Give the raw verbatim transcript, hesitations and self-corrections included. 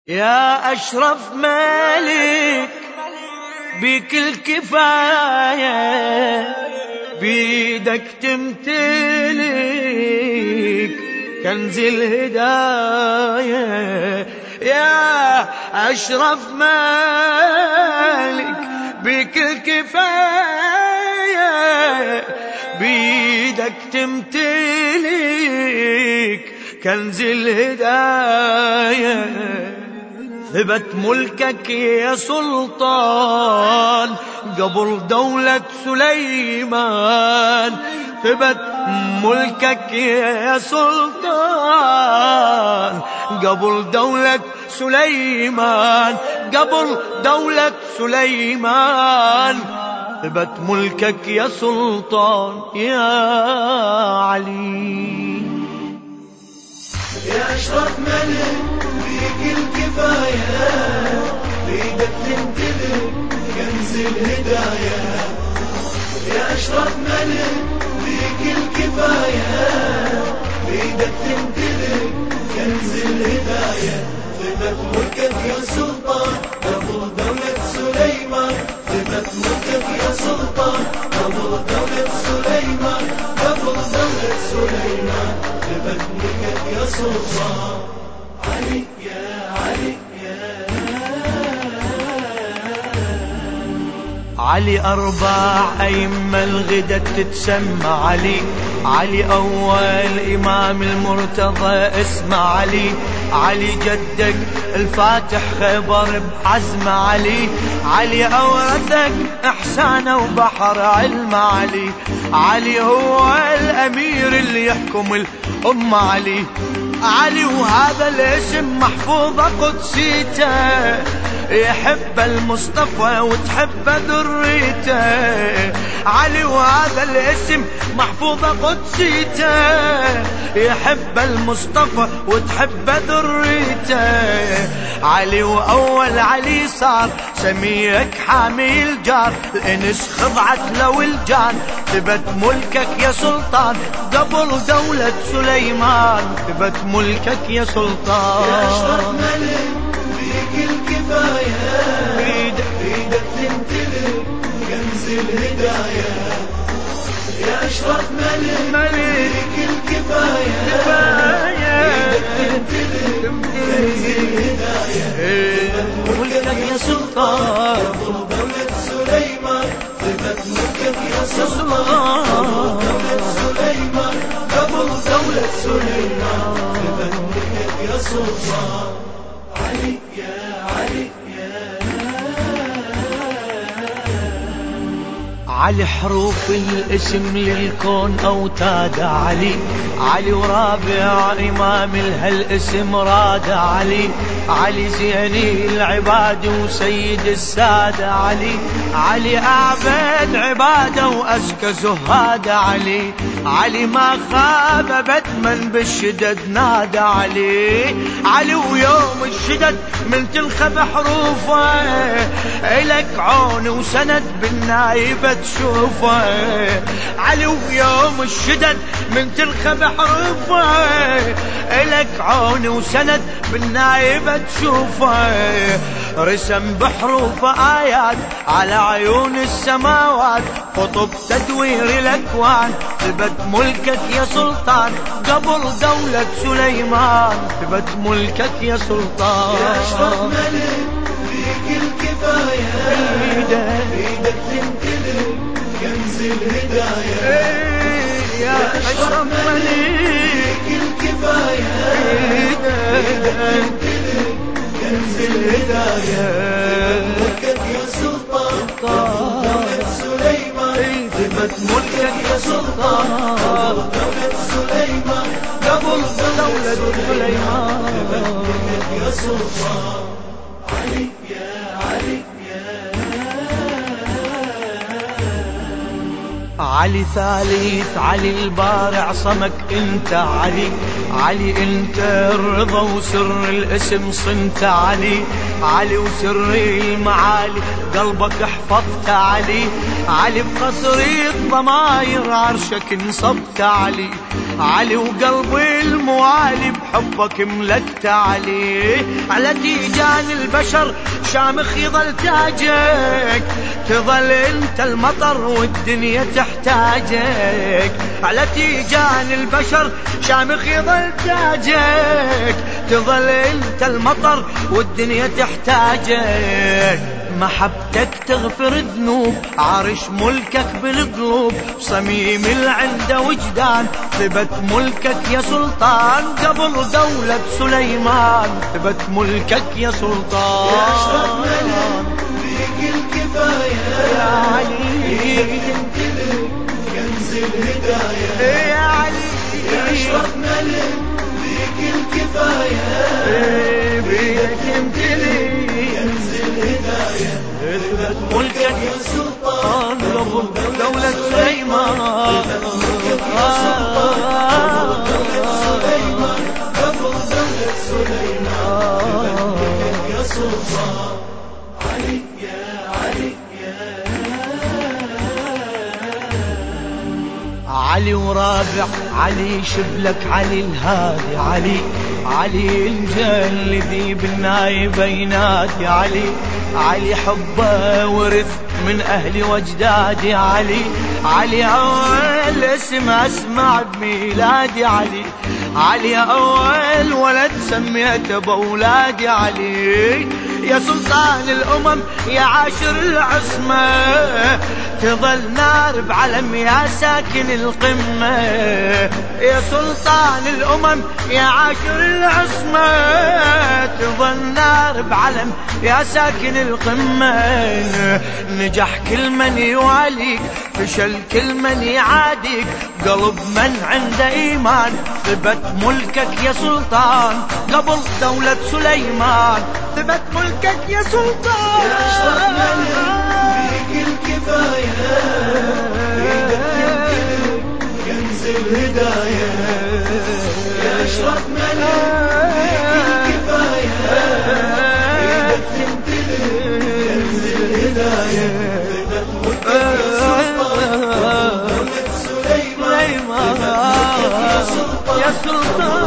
يا أشرف ملك بك الكفاية، بيدك تمتلك كنز الهداية. يا أشرف ملك بك الكفاية، بيدك تمتلك كنز الهداية. ثبت ملكك يا سلطان قبل دولة سليمان، ثبت ملكك يا سلطان قبل دولة سليمان، قبل دولة سليمان ثبت ملكك يا سلطان يا علي. يا أشرف ملك بيك الكفاية، بيدك تمتلك كنز الهداية. يا أشرف ملك بيك الكفاية، بيدك تمتلك كنز الهداية. ثبت ملكك يا سلطان قبل دولة سليمان، ثبت ملكك يا سلطان قبل دولة سليمان، قبل دولة سليمان ثبت ملكك يا سلطان. علي يا علي يا علي أربع أئمة الغدا تتسمى علي، علي أول إمام المرتضى اسمه علي، علي جدك الفاتح خيبر بعزم علي، علي أورثك إحسانه وبحر علم علي، علي هو الأمير اللي يحكم الأمة علي، علي وهذا الاسم محفوظة قدسيته، يحب المصطفى وتحب ذريته، علي وهذا الاسم محفوظة قدسيته، يحب المصطفى وتحب ذريته، علي وأول علي صار سميك حامي الجار، الإنس خضعت له الجان، ثبت ملكك يا سلطان قبل دولة سليمان، ثبت ملكك يا سلطان. يا أشرف ملك بيك الكفاية، بيدك تمتلك كنز الهداية. يا أشرف ملك بيك الكفاية، بيدك تمتلك كنز الهداية. ثبت ملكك يا سلطان قبل دولة سليمان، ثبت ملكك يا سلطان قبل دولة سليمان، قبل دولة سليمان ثبت ملكك يا سلطان. علي يا علي يا علي حروف الاسم للكون أوتاد علي، علي ورابع إمام لهالاسم راد علي، علي زيني العباد وسيد السادة علي، علي أعبد عباده وأزكى زهاد علي، علي ما خاب أبد من بالشدد نادى علي، علي ويوم الشدد من تنخب حروفه، إلك عون وسند بالنايبة تشوفه، علي ويوم الشدد من تنخب حروفه، إلك عون وسند بالنايبة تشوفه، رسم بحروف آيات على عيون السماوات، خطب تدوير الأكوان، ثبت ملكك يا سلطان قبل دولة سليمان، ثبت ملكك يا سلطان. يا أشرف ملك بيك الكفاية، بيدك تمتلك كنز الهداية. يا أشرف ملك بيك الكفاية، بيدك تمتلك كنز الهداية. ملكك يا سلطان قبل دولة سليمان، ثبت ملكك يا سلطان قبل دولة سليمان، قبل دولة سليمان ثبت ملكك يا سلطان. علي يا علي يا علي ثالث علي البارع صمك انت علي، علي انت الرضا وسر الاسم صنت علي، علي وسر المعالي قلبك حفظت علي، علي بقصر الضماير عرشك انصبت علي، علي وقلبي الموالي بحبك ملكت عليه، على تيجان البشر شامخ يظل تاجك، تظل انت المطر والدنيا تحتاجك، على تيجان البشر شامخ يظل تاجك، تظل انت المطر والدنيا تحتاجك، محبتك تغفر ذنوب، عرش ملكك بالقلوب، صميم العنده وجدان، ثبت ملكك يا سلطان، قبل دولة سليمان ثبت ملكك يا سلطان. يا أشرف ملك فيك الكفاية يا علي تمتلك كنز الهداية، يا علي يا أشرف ملك فيك الكفاية بيدك تمتلك كنز الهداية، ثبت ملكك يا سلطان قبل دولة سليمان، يا سلطان دولة سليمان، قبل دولة سليمان يا سلطان. علي يا علي يا علي ورابع علي شبلك علي الهادي، علي علي الجن الذي بالنايب ينادي، علي علي حبه ورث من أهلي واجدادي، علي علي أول اسم أسمع بميلادي، علي علي أول ولد سميته بأولادي، علي يا سلطان الأمم يا عاشر العصمة، تظل نار بعلم يا ساكن القمة، يا سلطان الأمم يا عاشر العصمة، تظل نار بعلم يا ساكن القمة، نجح كل من يواليك، فشل كل من يعاديك، قلب من عنده إيمان، ثبت ملكك يا سلطان، قبل دولة سليمان ثبت ملكك يا سلطان. يا أشرف ملك فيك الكفاية تمتلك كنز الهداية، يا أشرف ملك فيك الكفاية تمتلك كنز الهداية، ثبت ملكك يا سلطان دولة سليمان، ثبت ملكك يا سلطان يا سلطان